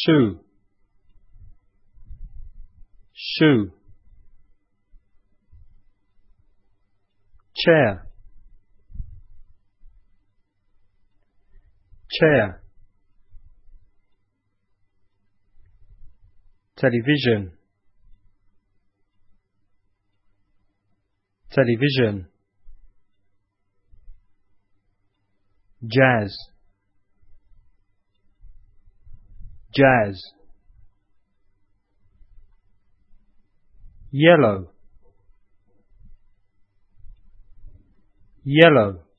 shoe, shoe. Chair, chair. Television, television. Jazz, jazz. Yellow, yellow.